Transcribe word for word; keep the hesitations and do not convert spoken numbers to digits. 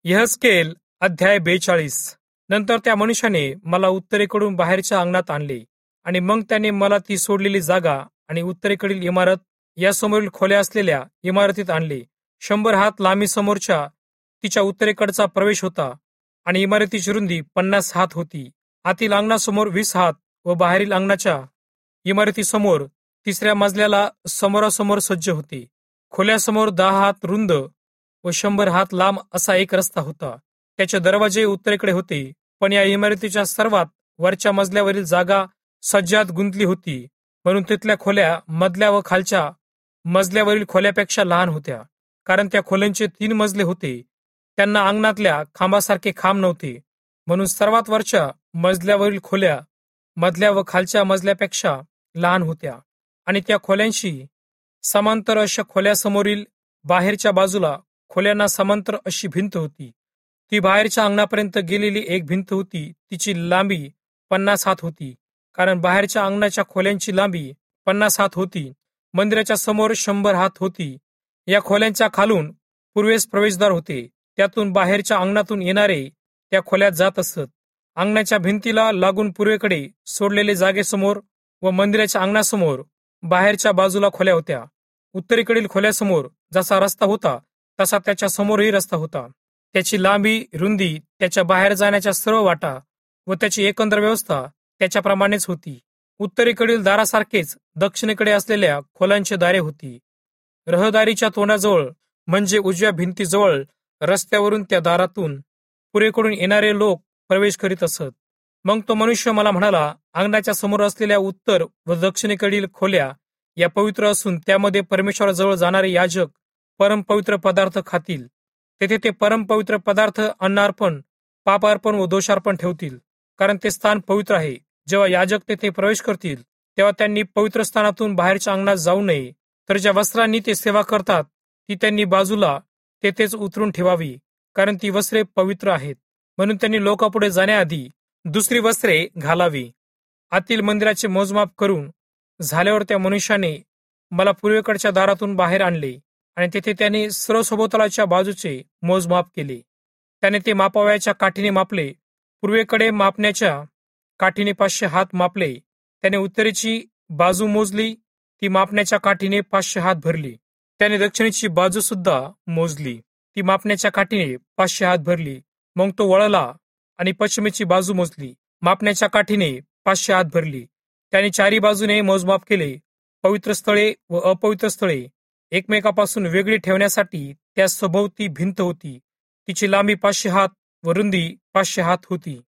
यहेजकेल अध्याय बेचाळीस. नंतर त्या मनुष्याने मला उत्तरेकडून बाहेरच्या अंगणात आणले आणि मग त्याने मला ती सोडलेली जागा आणि उत्तरेकडील इमारत या समोरील खोल्या असलेल्या इमारतीत आणले. शंभर हात लांबी समोरच्या तिच्या उत्तरेकडचा प्रवेश होता आणि इमारतीची रुंदी पन्नास हात होती. आतील अंगणासमोर वीस हात व बाहेरील अंगणाच्या इमारतीसमोर तिसऱ्या मजल्याला समोरासमोर सज्ज होते. खोल्यासमोर दहा हात रुंद व शंभर हात लांब असा एक रस्ता होता. त्याचे दरवाजे उत्तरेकडे होते, पण या इमारतीच्या सर्वात वरच्या मजल्यावरील जागा सज्जात गुंतली होती, म्हणून तिथल्या खोल्या मधल्या व खालच्या मजल्यावरील खोल्यापेक्षा लहान होत्या, कारण त्या खोल्यांचे तीन मजले होते. त्यांना अंगणातल्या खांबासारखे खांब नव्हते, म्हणून सर्वात वरच्या मजल्यावरील खोल्या मधल्या व खालच्या मजल्यापेक्षा लहान होत्या. आणि त्या खोल्यांशी समांतर अशा खोल्यासमोरील बाहेरच्या बाजूला खोल्यांना समांतर अशी भिंत होती. ती बाहेरच्या अंगणापर्यंत गेलेली एक भिंत होती. तिची लांबी पन्नास हात होती, कारण बाहेरच्या अंगणाच्या खोल्यांची लांबी पन्नास हात होती. मंदिराच्या समोर शंभर हात होती. या खोल्यांच्या खालून पूर्वेस प्रवेशद्वार होते. त्यातून बाहेरच्या अंगणातून येणारे त्या खोल्यात जात असत. अंगणाच्या भिंतीला लागून पूर्वेकडे सोडलेले जागेसमोर व मंदिराच्या अंगणासमोर बाहेरच्या बाजूला खोल्या होत्या. उत्तरेकडील खोल्यासमोर जसा रस्ता होता तसा त्याच्या समोरही रस्ता होता. त्याची लांबी, रुंदी, त्याच्या बाहेर जाण्याच्या सर्व वाटा व त्याची एकंदर व्यवस्था त्याच्याप्रमाणेच होती. उत्तरेकडील दारासारखेच दक्षिणेकडे असलेल्या खोल्यांची दारे होती. रहदारीच्या तोंडाजवळ म्हणजे उजव्या भिंतीजवळ रस्त्यावरून त्या दारातून पूर्वेकडून येणारे लोक प्रवेश करीत असत. मग तो मनुष्य मला म्हणाला, अंगणाच्या समोर असलेल्या उत्तर व दक्षिणेकडील खोल्या या पवित्र असून त्यामध्ये परमेश्वराजवळ जाणारे याजक परमपवित्र पदार्थ खातील. तेथे ते परमपवित्र पदार्थ अन्नार्पण, पापार्पण व दोषार्पण ठेवतील, कारण ते स्थान पवित्र आहे. जेव्हा याजक तेथे प्रवेश करतील तेव्हा त्यांनी पवित्र स्थानातून बाहेरच्या अंगणात जाऊ नये, तर ज्या वस्त्रांनी ते सेवा करतात ती त्यांनी बाजूला तेथेच उतरून ठेवावी, कारण ती वस्त्रे पवित्र आहेत. म्हणून त्यांनी लोकांपुढे जाण्याआधी दुसरी वस्त्रे घालावी. आतील मंदिराचे मोजमाप करून झाल्यावर त्या मनुष्याने मला पूर्वेकडच्या दारातून बाहेर आणले आणि तेथे त्याने सर्व सभोवतालच्या बाजूचे मोजमाप केले. त्याने ते मापावयाच्या काठीने मापले. पूर्वेकडे मापण्याच्या काठीने पाचशे हात मापले. त्याने उत्तरेची बाजू मोजली, ती मापण्याच्या काठीने पाचशे हात भरली. त्याने दक्षिणेची बाजू सुद्धा मोजली, ती मापण्याच्या काठीने पाचशे हात भरली. मग तो वळला आणि पश्चिमेची बाजू मोजली, मापण्याच्या काठीने पाचशे हात भरली. त्याने चारी बाजूने मोजमाप केले. पवित्र स्थळे व अपवित्र स्थळे एकमेकापासून वेगळी ठेवण्यासाठी त्या सभोवती भिंत होती. तिची लांबी पाचशे हात व रुंदी पाचशे हात होती.